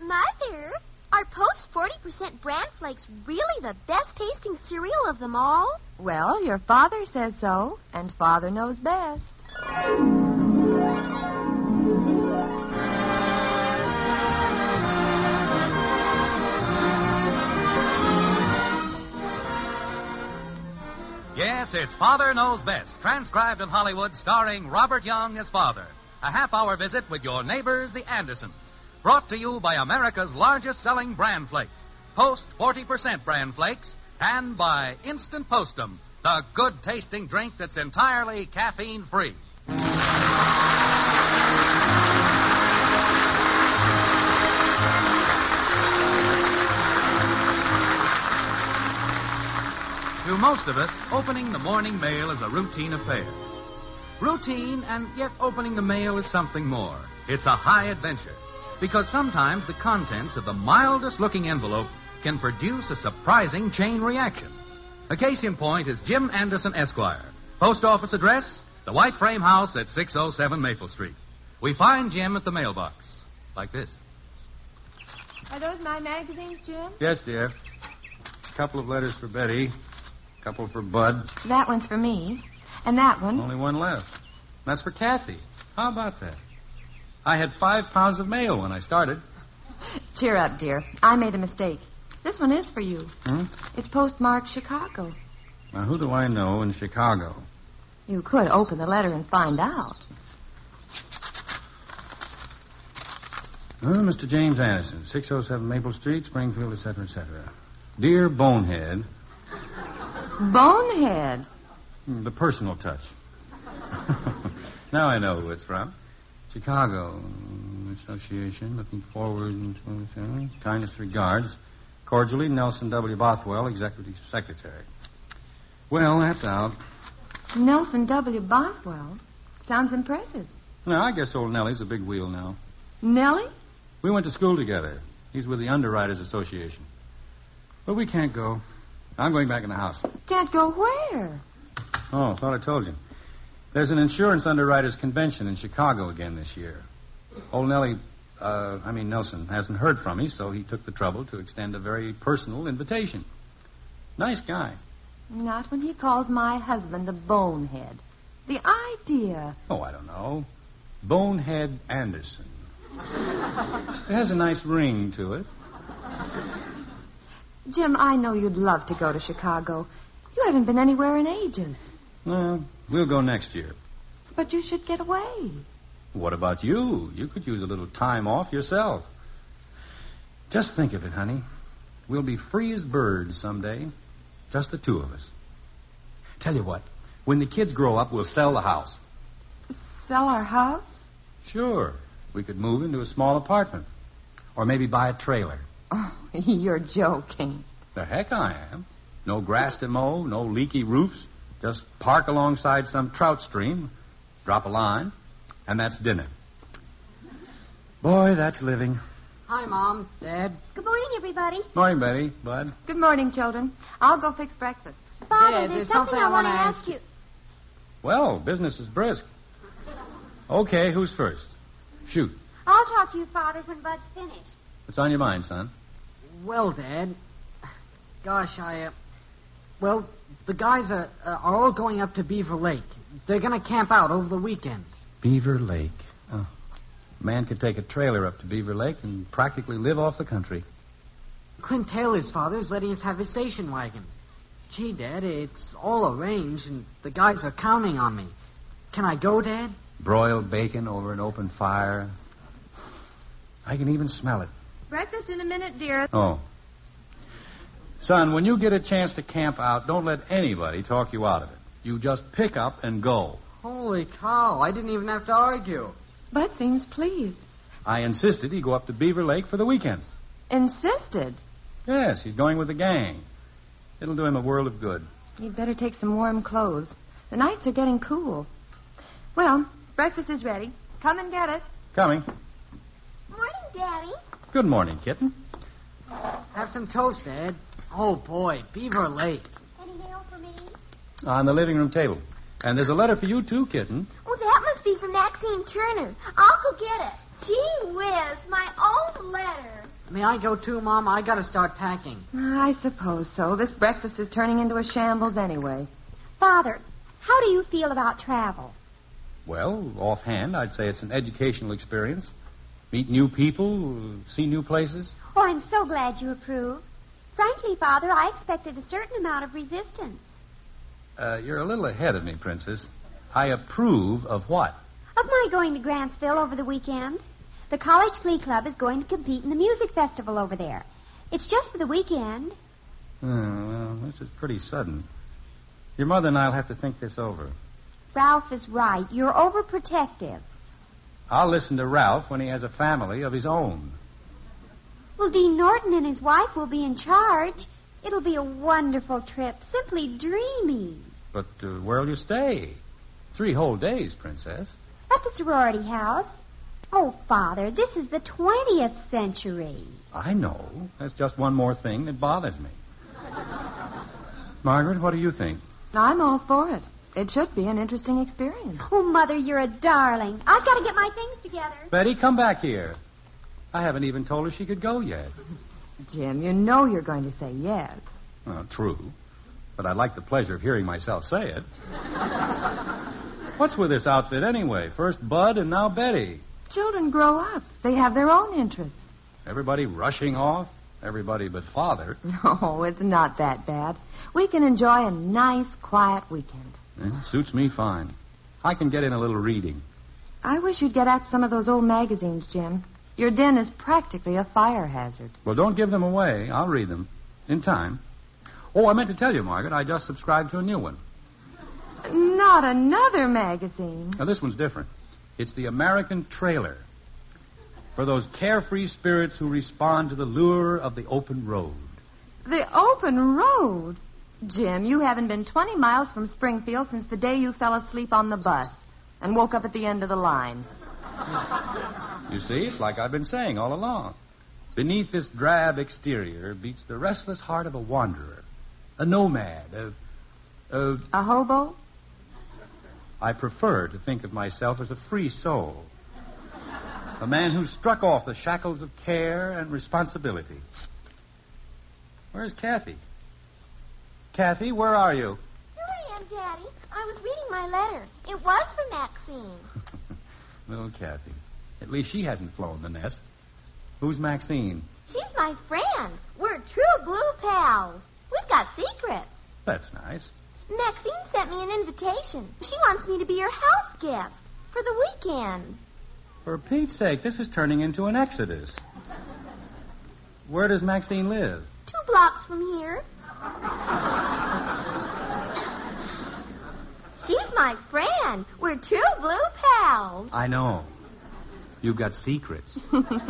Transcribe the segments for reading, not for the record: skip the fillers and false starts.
Mother, are Post 40% bran flakes really the best-tasting cereal of them all? Well, your father says so, and Father knows best. Yes, it's Father Knows Best, transcribed in Hollywood, starring Robert Young as Father. A half-hour visit with your neighbors, the Andersons. Brought to you by America's largest-selling bran flakes, Post 40% bran flakes, and by Instant Postum, the good-tasting drink that's entirely caffeine-free. To most of us, opening the morning mail is a routine affair. Routine, and yet opening the mail is something more. It's a high adventure, because sometimes the contents of the mildest-looking envelope can produce a surprising chain reaction. A case in point is Jim Anderson, Esquire. Post office address, the White Frame House at 607 Maple Street. We find Jim at the mailbox, like this. Are those my magazines, Jim? Yes, dear. A couple of letters for Betty. A couple for Bud. That one's for me. And that one. Only one left. That's for Kathy. How about that? I had 5 pounds of mail when I started. Cheer up, dear. I made a mistake. This one is for you. Hmm? It's postmarked Chicago. Now, who do I know in Chicago? You could open the letter and find out. Mr. James Anderson, 607 Maple Street, Springfield, etc., etc. Dear Bonehead. Bonehead? The personal touch. Now I know who it's from. Chicago Association, looking forward to kindest regards. Cordially, Nelson W. Bothwell, Executive Secretary. Well, that's out. Nelson W. Bothwell? Sounds impressive. No, I guess old Nellie's a big wheel now. Nellie? We went to school together. He's with the Underwriters Association. But we can't go. I'm going back in the house. Can't go where? Oh, thought I told you. There's an insurance underwriters convention in Chicago again this year. Old Nelson hasn't heard from me, so he took the trouble to extend a very personal invitation. Nice guy. Not when he calls my husband a bonehead. The idea. Oh, I don't know. Bonehead Anderson. It has a nice ring to it. Jim, I know you'd love to go to Chicago. You haven't been anywhere in ages. Well, we'll go next year. But you should get away. What about you? You could use a little time off yourself. Just think of it, honey. We'll be free as birds someday. Just the two of us. Tell you what, when the kids grow up, we'll sell the house. Sell our house? Sure. We could move into a small apartment. Or maybe buy a trailer. Oh, you're joking. The heck I am. No grass to mow, no leaky roofs. Just park alongside some trout stream, drop a line, and that's dinner. Boy, that's living. Hi, Mom, Dad. Good morning, everybody. Morning, Betty, Bud. Good morning, children. I'll go fix breakfast. Father, Dad, there's something I want to ask you. Well, business is brisk. Okay, who's first? Shoot. I'll talk to you, Father, when Bud's finished. What's on your mind, son? Well, Dad, gosh, well, the guys are all going up to Beaver Lake. They're going to camp out over the weekend. Beaver Lake. Oh. Man could take a trailer up to Beaver Lake and practically live off the country. Clint Taylor's father's letting us have his station wagon. Gee, Dad, it's all arranged, and the guys are counting on me. Can I go, Dad? Broiled bacon over an open fire. I can even smell it. Breakfast in a minute, dear. Oh. Son, when you get a chance to camp out, don't let anybody talk you out of it. You just pick up and go. Holy cow, I didn't even have to argue. Bud seems pleased. I insisted he go up to Beaver Lake for the weekend. Insisted? Yes, he's going with the gang. It'll do him a world of good. You'd better take some warm clothes. The nights are getting cool. Well, breakfast is ready. Come and get it. Coming. Morning, Daddy. Good morning, kitten. Have some toast, Dad. Oh, boy, Beaver Lake. Any mail for me? On the living room table. And there's a letter for you, too, kitten. Oh, that must be from Maxine Turner. I'll go get it. Gee whiz, my own letter. May I go too, Mom? I gotta start packing. I suppose so. This breakfast is turning into a shambles anyway. Father, how do you feel about travel? Well, offhand, I'd say it's an educational experience. Meet new people, see new places. Oh, I'm so glad you approve. Frankly, Father, I expected a certain amount of resistance. You're a little ahead of me, Princess. I approve of what? Of my going to Grantsville over the weekend. The College Glee Club is going to compete in the music festival over there. It's just for the weekend. Well, this is pretty sudden. Your mother and I'll have to think this over. Ralph is right. You're overprotective. I'll listen to Ralph when he has a family of his own. Well, Dean Norton and his wife will be in charge. It'll be a wonderful trip. Simply dreamy. But where'll you stay? 3 whole days, Princess. At the sorority house. Oh, Father, this is the 20th century. I know. That's just one more thing that bothers me. Margaret, what do you think? I'm all for it. It should be an interesting experience. Oh, Mother, you're a darling. I've got to get my things together. Betty, come back here. I haven't even told her she could go yet. Jim, you know you're going to say yes. Well, true. But I'd like the pleasure of hearing myself say it. What's with this outfit anyway? First Bud and now Betty. Children grow up. They have their own interests. Everybody rushing off? Everybody but Father. No, it's not that bad. We can enjoy a nice, quiet weekend. Suits me fine. I can get in a little reading. I wish you'd get at some of those old magazines, Jim. Your den is practically a fire hazard. Well, don't give them away. I'll read them. In time. Oh, I meant to tell you, Margaret, I just subscribed to a new one. Not another magazine. Now, this one's different. It's the American Trailer. For those carefree spirits who respond to the lure of the open road. The open road? Jim, you haven't been 20 miles from Springfield since the day you fell asleep on the bus and woke up at the end of the line. You see, it's like I've been saying all along. Beneath this drab exterior beats the restless heart of a wanderer, a nomad, A hobo? I prefer to think of myself as a free soul. A man who struck off the shackles of care and responsibility. Where's Kathy? Kathy, where are you? Here I am, Daddy. I was reading my letter. It was for Maxine. Little Kathy. At least she hasn't flown the nest. Who's Maxine? She's my friend. We're true blue pals. We've got secrets. That's nice. Maxine sent me an invitation. She wants me to be your house guest for the weekend. For Pete's sake, this is turning into an exodus. Where does Maxine live? 2 blocks from here. She's my friend. We're true blue pals. I know. You've got secrets.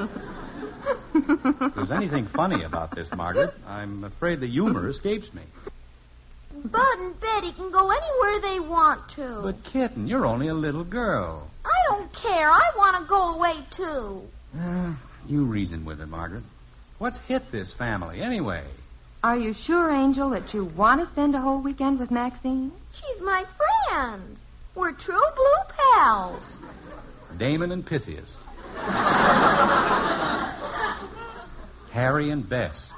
If there's anything funny about this, Margaret, I'm afraid the humor escapes me. Bud and Betty can go anywhere they want to. But, Kitten, you're only a little girl. I don't care. I want to go away, too. You reason with her, Margaret. What's hit this family, anyway? Are you sure, Angel, that you want to spend a whole weekend with Maxine? She's my friend. We're true blue pals. Damon and Pythias. Harry and Bess.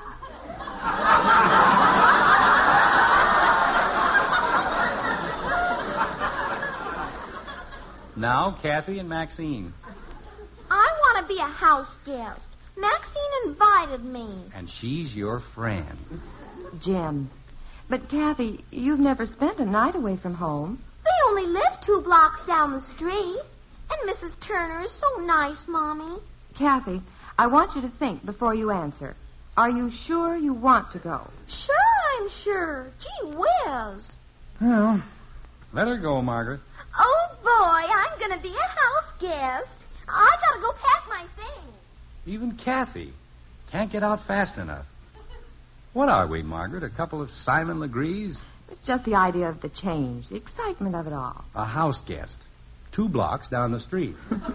Now, Kathy and Maxine. I want to be a house guest. Maxine invited me. And she's your friend. Jim. But, Kathy, you've never spent a night away from home. They only live 2 blocks down the street. And Mrs. Turner is so nice, Mommy. Kathy, I want you to think before you answer. Are you sure you want to go? Sure, I'm sure. Gee whiz. Well, let her go, Margaret. Oh, boy, I'm going to be a house guest. I got to go pack my things. Even Kathy can't get out fast enough. What are we, Margaret? A couple of Simon Legrees? It's just the idea of the change, the excitement of it all. A house guest. 2 blocks down the street.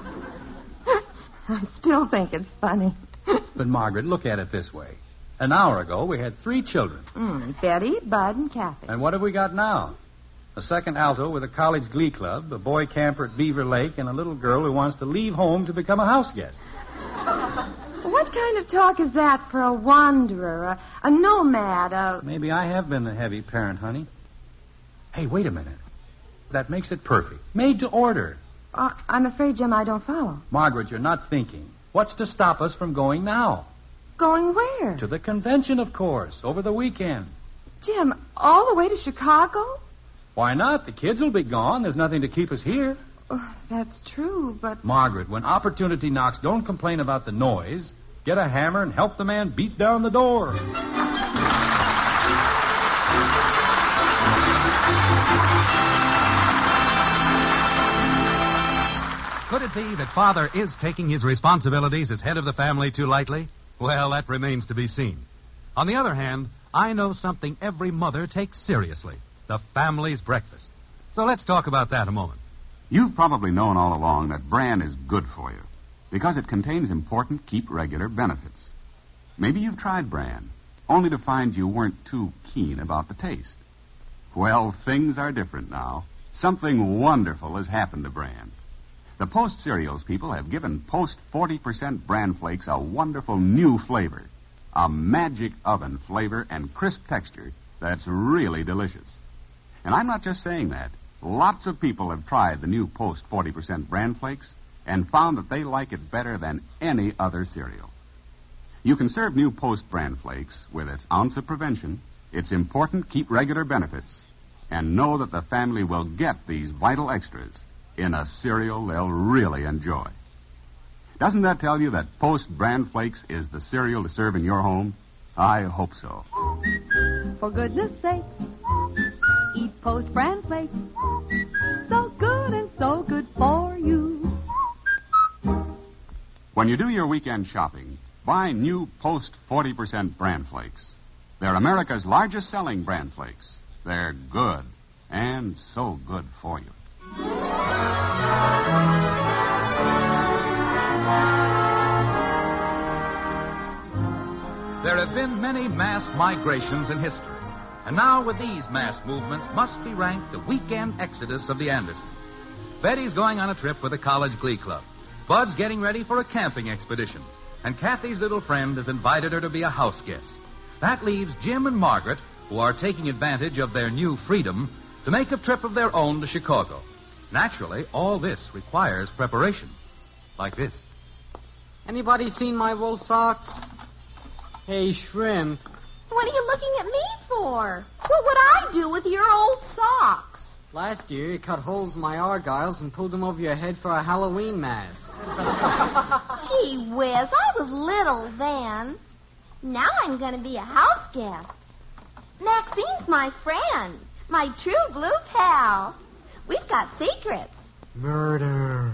I still think it's funny. But, Margaret, look at it this way. An hour ago, we had 3 children. Betty, Bud, and Kathy. And what have we got now? A second alto with a college glee club, a boy camper at Beaver Lake, and a little girl who wants to leave home to become a house guest. What kind of talk is that for a wanderer, a nomad, Maybe I have been the heavy parent, honey. Hey, wait a minute. That makes it perfect. Made to order. I'm afraid, Jim, I don't follow. Margaret, you're not thinking. What's to stop us from going now? Going where? To the convention, of course, over the weekend. Jim, all the way to Chicago? Why not? The kids will be gone. There's nothing to keep us here. Oh, that's true, but... Margaret, when opportunity knocks, don't complain about the noise. Get a hammer and help the man beat down the door. Could it be that Father is taking his responsibilities as head of the family too lightly? Well, that remains to be seen. On the other hand, I know something every mother takes seriously: the family's breakfast. So let's talk about that a moment. You've probably known all along that bran is good for you because it contains important keep regular benefits. Maybe you've tried bran, only to find you weren't too keen about the taste. Well, things are different now. Something wonderful has happened to bran. The Post Cereals people have given Post 40% Bran Flakes a wonderful new flavor, a magic oven flavor and crisp texture that's really delicious. And I'm not just saying that. Lots of people have tried the new Post 40% Bran Flakes and found that they like it better than any other cereal. You can serve new Post Bran Flakes with its ounce of prevention, its important keep regular benefits, and know that the family will get these vital extras in a cereal they'll really enjoy. Doesn't that tell you that Post Bran Flakes is the cereal to serve in your home? I hope so. For goodness sake, eat Post Bran Flakes. So good and so good for you. When you do your weekend shopping, buy new Post 40% Bran Flakes. They're America's largest selling Bran Flakes. They're good and so good for you. There have been many mass migrations in history, and now with these mass movements must be ranked the weekend exodus of the Andersons. Betty's going on a trip with the college glee club. Bud's getting ready for a camping expedition, and Kathy's little friend has invited her to be a house guest. That leaves Jim and Margaret, who are taking advantage of their new freedom, to make a trip of their own to Chicago. Naturally, all this requires preparation. Like this. Anybody seen my wool socks? Hey, Shrimp. What are you looking at me for? What would I do with your old socks? Last year, you cut holes in my argyles and pulled them over your head for a Halloween mask. Gee whiz, I was little then. Now I'm going to be a house guest. Maxine's my friend, my true blue pal. We've got secrets. Murder.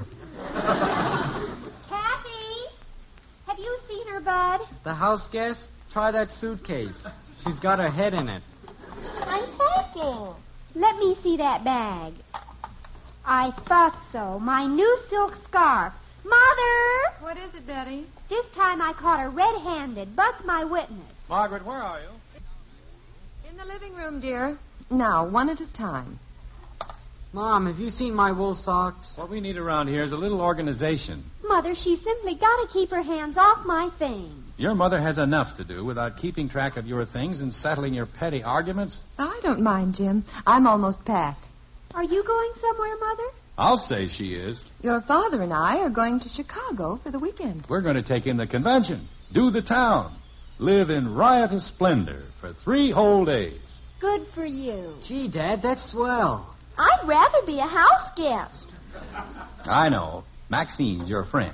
Kathy, have you seen her, Bud? The house guest? Try that suitcase. She's got her head in it. I'm packing. Let me see that bag. I thought so. My new silk scarf. Mother! What is it, Betty? This time I caught her red-handed. Bud's my witness. Margaret, where are you? In the living room, dear. Now, one at a time. Mom, have you seen my wool socks? What we need around here is a little organization. Mother, she's simply got to keep her hands off my things. Your mother has enough to do without keeping track of your things and settling your petty arguments. I don't mind, Jim. I'm almost packed. Are you going somewhere, Mother? I'll say she is. Your father and I are going to Chicago for the weekend. We're going to take in the convention, do the town, live in riotous splendor for 3 whole days. Good for you. Gee, Dad, that's swell. I'd rather be a house guest. I know. Maxine's your friend.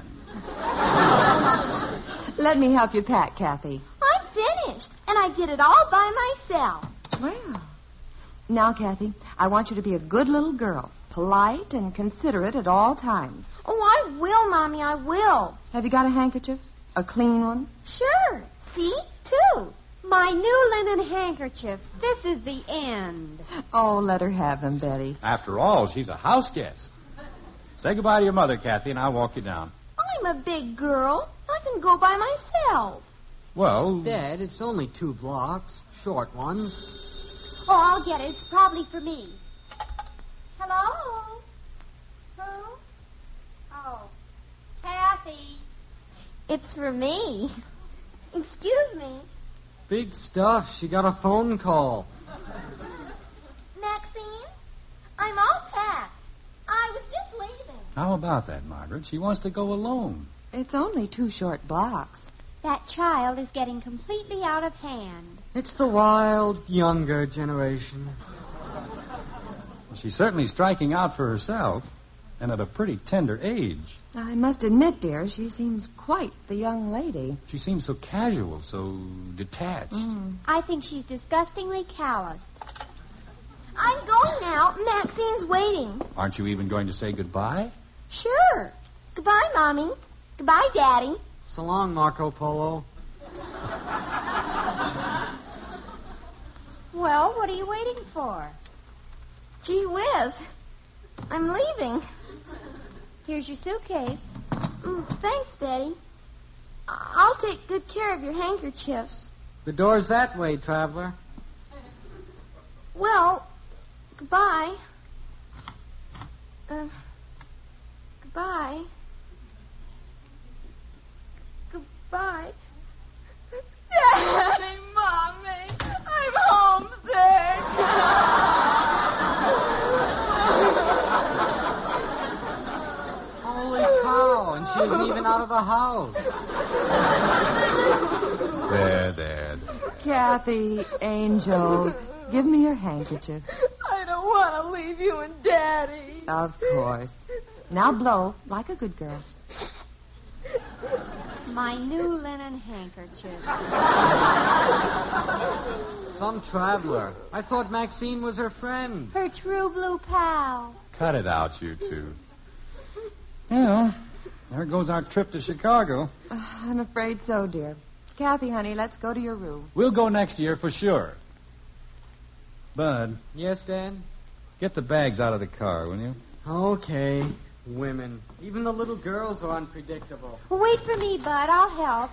Let me help you pack, Kathy. I'm finished, and I did it all by myself. Well, now, Kathy, I want you to be a good little girl, polite and considerate at all times. Oh, I will, Mommy, I will. Have you got a handkerchief? A clean one? Sure. See? 2. My new linen handkerchiefs. This is the end. Oh, let her have them, Betty. After all, she's a house guest. Say goodbye to your mother, Kathy, and I'll walk you down. I'm a big girl. I can go by myself. Well... Dad, it's only 2 blocks. Short ones. Oh, I'll get it. It's probably for me. Hello? Who? Oh, Kathy. It's for me. Excuse me. Big stuff. She got a phone call. Maxine, I'm all packed. I was just leaving. How about that, Margaret? She wants to go alone. It's only 2 short blocks. That child is getting completely out of hand. It's the wild, younger generation. She's certainly striking out for herself, and at a pretty tender age. I must admit, dear, she seems quite the young lady. She seems so casual, so detached. I think she's disgustingly calloused. I'm going now. Maxine's waiting. Aren't you even going to say goodbye? Sure. Goodbye, Mommy. Goodbye, Daddy. So long, Marco Polo. Well, what are you waiting for? Gee whiz. I'm leaving. Here's your suitcase. Thanks, Betty. I'll take good care of your handkerchiefs. The door's that way, traveler. Well, goodbye. Goodbye. Goodbye. Daddy, Mommy, I'm homesick. Holy cow, and she isn't even out of the house. There. Kathy, Angel, give me your handkerchief. I don't want to leave you and Daddy. Of course. Now blow like a good girl. My new linen handkerchief. Some traveler. I thought Maxine was her friend. Her true blue pal. Cut it out, you two. Well, there goes our trip to Chicago. I'm afraid so, dear. Kathy, honey, let's go to your room. We'll go next year for sure. Bud, Yes, Dad? get the bags out of the car, will you? Okay. Women. Even the little girls are unpredictable. Wait for me, Bud. I'll help.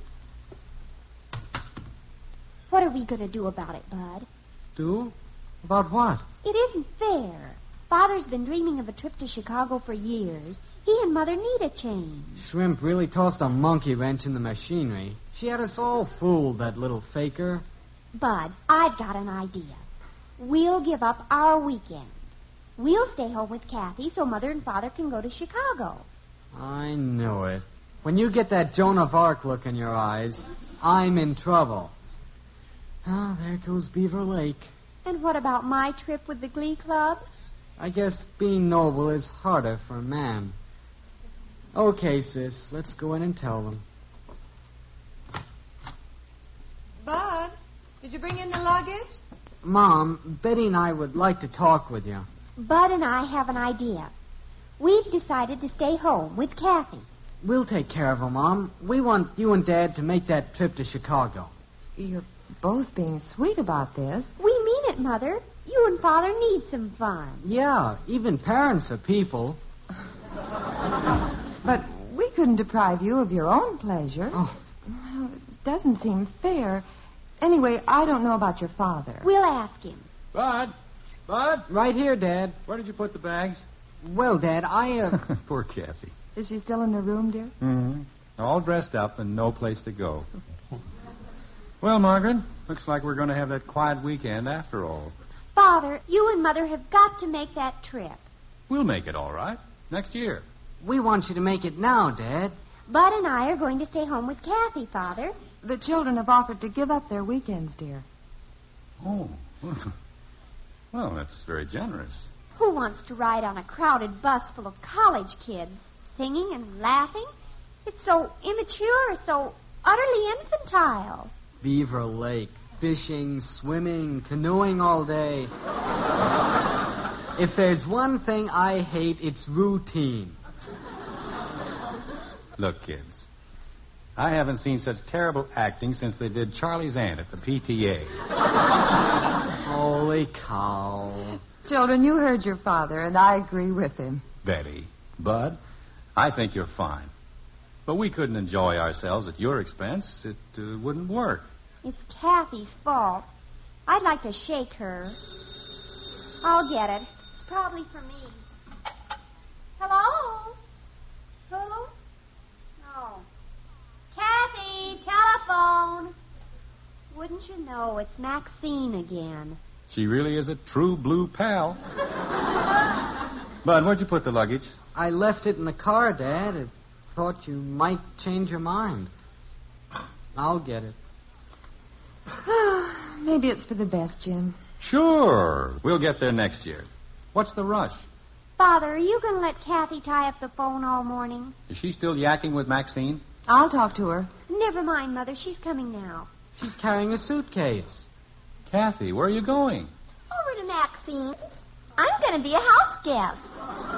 What are we going to do about it, Bud? Do? About what? It isn't fair. Father's been dreaming of a trip to Chicago for years. He and Mother need a change. Shrimp really tossed a monkey wrench in the machinery. She had us all fooled, that little faker. Bud, I've got an idea. We'll give up our weekend. We'll stay home with Kathy so Mother and Father can go to Chicago. I knew it. When you get that Joan of Arc look in your eyes, I'm in trouble. Oh, there goes Beaver Lake. And what about my trip with the Glee Club? I guess being noble is harder for a man. Okay, sis, let's go in and tell them. Bud, did you bring in the luggage? Mom, Betty and I would like to talk with you. Bud and I have an idea. We've decided to stay home with Kathy. We'll take care of her, Mom. We want you and Dad to make that trip to Chicago. You're both being sweet about this. We mean it, Mother. You and Father need some fun. Yeah, even parents are people. But we couldn't deprive you of your own pleasure. Oh. Well, it doesn't seem fair. Anyway, I don't know about your father. We'll ask him. Bud? Right here, Dad. Where did you put the bags? Well, Dad, Poor Kathy. Is she still in her room, dear? Mm-hmm. All dressed up and no place to go. Well, Margaret, looks like we're going to have that quiet weekend after all. Father, you and Mother have got to make that trip. We'll make it all right. Next year. We want you to make it now, Dad. Bud and I are going to stay home with Kathy, Father. The children have offered to give up their weekends, dear. Oh. Well, that's very generous. Who wants to ride on a crowded bus full of college kids, singing and laughing? It's so immature, so utterly infantile. Beaver Lake. Fishing, swimming, canoeing all day. If there's one thing I hate, it's routine. Look, kids, I haven't seen such terrible acting since they did Charlie's Aunt at the PTA. Holy cow. Children, you heard your father, and I agree with him. Betty, Bud, I think you're fine. But we couldn't enjoy ourselves at your expense. It wouldn't work. It's Kathy's fault. I'd like to shake her. I'll get it. It's probably for me. Hello? Who? No. Telephone. Wouldn't you know, it's Maxine again. She really is a true blue pal. Bud, where'd you put the luggage? I left it in the car, Dad. I thought you might change your mind. I'll get it. Maybe it's for the best, Jim. Sure. We'll get there next year. What's the rush? Father, are you going to let Kathy tie up the phone all morning? Is she still yakking with Maxine? I'll talk to her. Never mind, Mother. She's coming now. She's carrying a suitcase. Kathy, where are you going? Over to Maxine's. I'm going to be a house guest.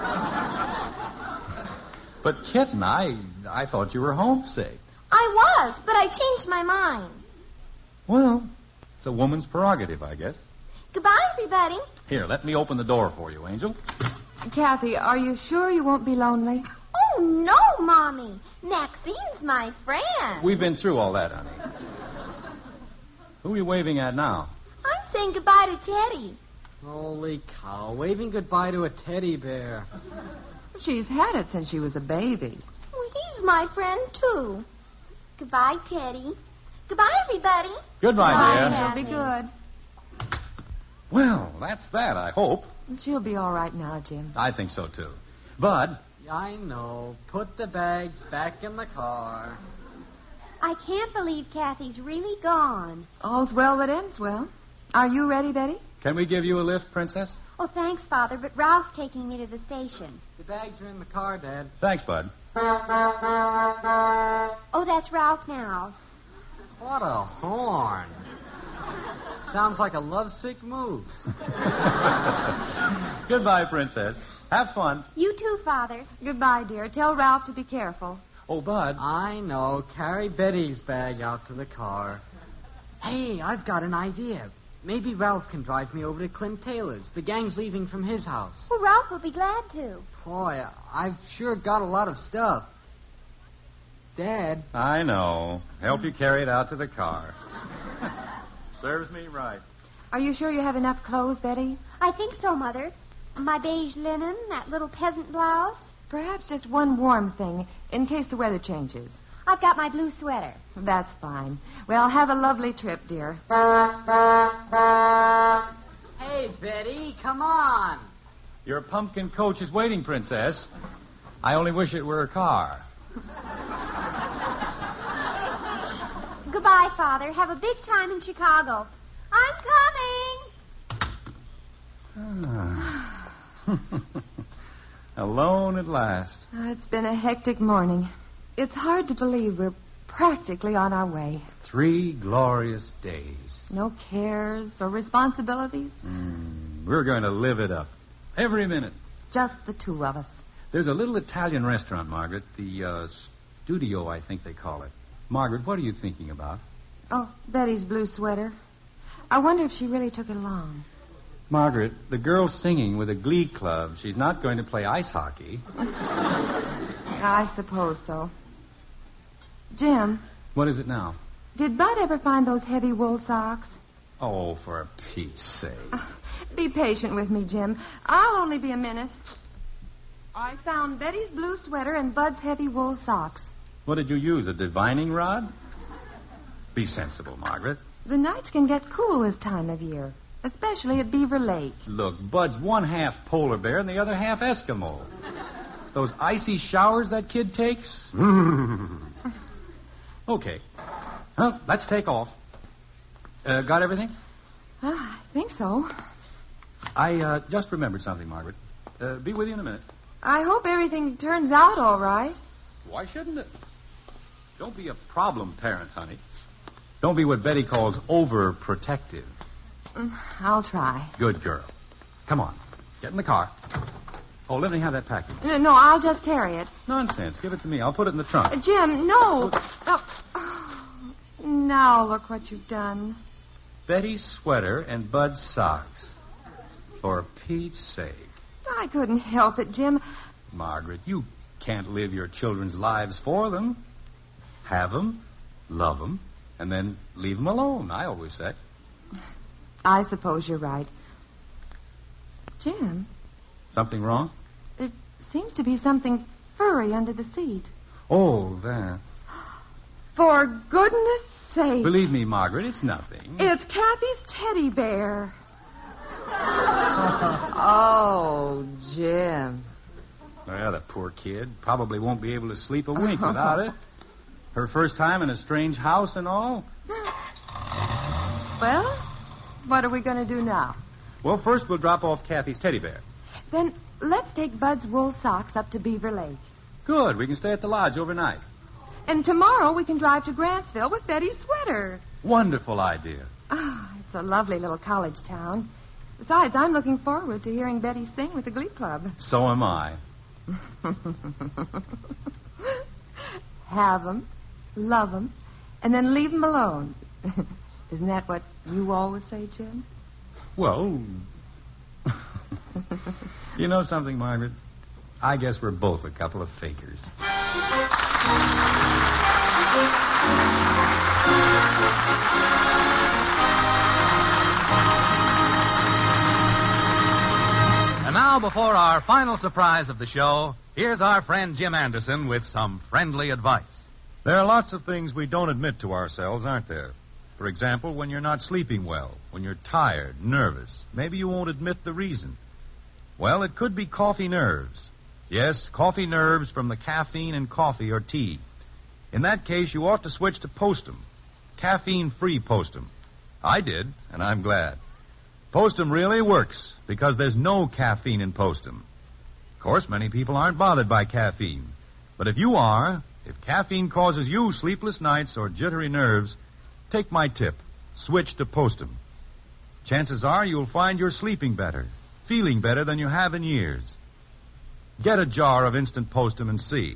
But, Kitten, I thought you were homesick. I was, but I changed my mind. Well, it's a woman's prerogative, I guess. Goodbye, everybody. Here, let me open the door for you, Angel. Kathy, are you sure you won't be lonely? Oh, no, Mommy. Maxine's my friend. We've been through all that, honey. Who are you waving at now? I'm saying goodbye to Teddy. Holy cow, waving goodbye to a teddy bear. She's had it since she was a baby. Well, he's my friend, too. Goodbye, Teddy. Goodbye, everybody. Goodbye, dear. She'll be good. Well, that's that, I hope. She'll be all right now, Jim. I think so, too. Bud, I know. Put the bags back in the car. I can't believe Kathy's really gone. All's well that ends well. Are you ready, Betty? can we give you a lift, Princess? Oh, thanks, Father, but Ralph's taking me to the station. The bags are in the car, Dad. Thanks, Bud. Oh, that's Ralph now. What a horn. Sounds like a lovesick moose. Goodbye, Princess. Have fun. You too, Father. Goodbye, dear. Tell Ralph to be careful. Oh, Bud. I know. Carry Betty's bag out to the car. Hey, I've got an idea. Maybe Ralph can drive me over to Clint Taylor's. The gang's leaving from his house. Well, Ralph will be glad to. Boy, I've sure got a lot of stuff. Dad. I know. Help you carry it out to the car. Serves me right. Are you sure you have enough clothes, Betty? I think so, Mother. My beige linen, that little peasant blouse. Perhaps just one warm thing, in case the weather changes. I've got my blue sweater. That's fine. Well, have a lovely trip, dear. Hey, Betty, come on. Your pumpkin coach is waiting, Princess. I only wish it were a car. Goodbye, Father. Have a big time in Chicago. I'm coming. Alone at last. It's been a hectic morning. It's hard to believe we're practically on our way. 3 glorious days. No cares or responsibilities. We're going to live it up. Every minute. Just the two of us. There's a little Italian restaurant, Margaret. The Studio, I think they call it. Margaret, what are you thinking about? Oh, Betty's blue sweater. I wonder if she really took it along. Margaret, the girl's singing with a glee club. She's not going to play ice hockey. I suppose so. Jim, What is it now? did Bud ever find those heavy wool socks? Oh, for Pete's sake. Be patient with me, Jim. I'll only be a minute. I found Betty's blue sweater and Bud's heavy wool socks. What did you use, a divining rod? Be sensible, Margaret. The nights can get cool this time of year, especially at Beaver Lake. Look, Bud's one half polar bear and the other half Eskimo. Those icy showers that kid takes? Okay. Well, let's take off. Got everything? I think so. I just remembered something, Margaret. Be with you in a minute. I hope everything turns out all right. Why shouldn't it? Don't be a problem parent, honey. Don't be what Betty calls overprotective. I'll try. Good girl. Come on. Get in the car. Oh, let me have that package. No, I'll just carry it. Nonsense. Give it to me. I'll put it in the trunk. Jim, no. Oh. Now look what you've done. Betty's sweater and Bud's socks. For Pete's sake. I couldn't help it, Jim. Margaret, you can't live your children's lives for them. Have them, love them, and then leave them alone, I always say. I suppose you're right. Jim, Something wrong? there seems to be something furry under the seat. Oh, that. For goodness sake. Believe me, Margaret, it's nothing. It's Kathy's teddy bear. Oh, Jim. Well, the poor kid probably won't be able to sleep a wink without it. Her first time in a strange house and all. Well, what are we going to do now? Well, first we'll drop off Kathy's teddy bear. Then let's take Bud's wool socks up to Beaver Lake. Good. We can stay at the lodge overnight. And tomorrow we can drive to Grantsville with Betty's sweater. Wonderful idea. Oh, it's a lovely little college town. Besides, I'm looking forward to hearing Betty sing with the Glee Club. So am I. Have 'em, love 'em, and then leave 'em alone. Isn't that what you always say, Jim? Well, you know something, Margaret? I guess we're both a couple of fakers. And now, before our final surprise of the show, here's our friend Jim Anderson with some friendly advice. There are lots of things we don't admit to ourselves, aren't there? For example, when you're not sleeping well, when you're tired, nervous, maybe you won't admit the reason. Well, it could be coffee nerves. Yes, coffee nerves from the caffeine in coffee or tea. In that case, you ought to switch to Postum. Caffeine-free Postum. I did, and I'm glad. Postum really works because there's no caffeine in Postum. Of course, many people aren't bothered by caffeine. But if you are, if caffeine causes you sleepless nights or jittery nerves, take my tip. Switch to Postum. Chances are you'll find you're sleeping better, feeling better than you have in years. Get a jar of instant Postum and see.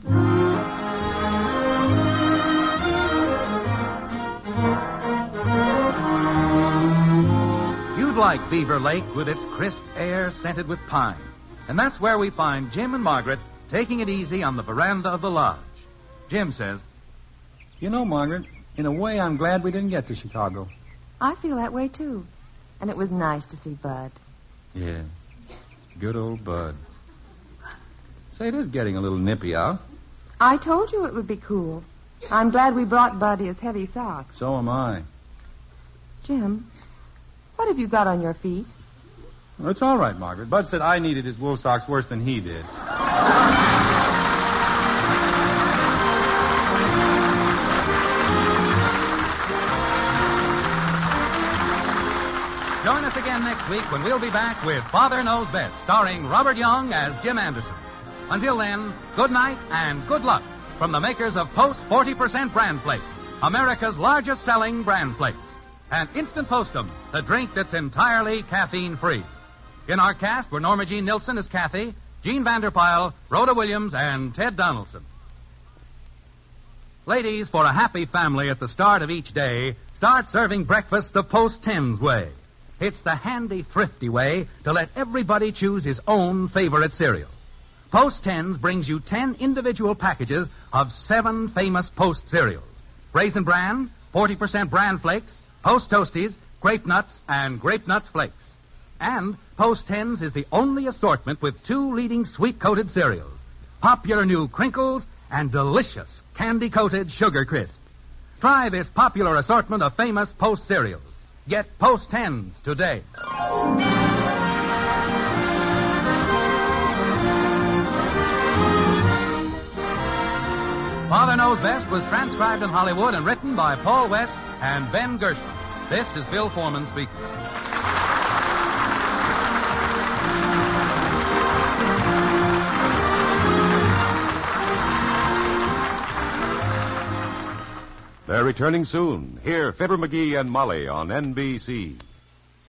You'd like Beaver Lake with its crisp air scented with pine. And that's where we find Jim and Margaret taking it easy on the veranda of the lodge. Jim says, You know, Margaret, in a way, I'm glad we didn't get to Chicago. I feel that way, too. And it was nice to see Bud. Yeah. Good old Bud. Say, it is getting a little nippy out. I told you it would be cool. I'm glad we brought Bud his heavy socks. So am I. Jim, what have you got on your feet? Well, it's all right, Margaret. Bud said I needed his wool socks worse than he did. Join us again next week when we'll be back with Father Knows Best, starring Robert Young as Jim Anderson. Until then, good night and good luck from the makers of Post 40% Bran Flakes, America's largest selling bran flakes. And Instant Postum, the drink that's entirely caffeine-free. In our cast were Norma Jean Nilsson as Kathy, Gene Vanderpyle, Rhoda Williams, and Ted Donaldson. Ladies, for a happy family at the start of each day, start serving breakfast the Post 10's way. It's the handy, thrifty way to let everybody choose his own favorite cereal. Post 10's brings you 10 individual packages of 7 famous Post cereals. Raisin Bran, 40% Bran Flakes, Post Toasties, Grape Nuts, and Grape Nuts Flakes. And Post 10's is the only assortment with 2 leading sweet-coated cereals, popular new Crinkles and delicious candy-coated Sugar Crisp. Try this popular assortment of famous Post cereals. Get Post 10's today. Father Knows Best was transcribed in Hollywood and written by Paul West and Ben Gershwin. This is Bill Foreman speaking. They're returning soon. Hear Fibber McGee and Molly on NBC.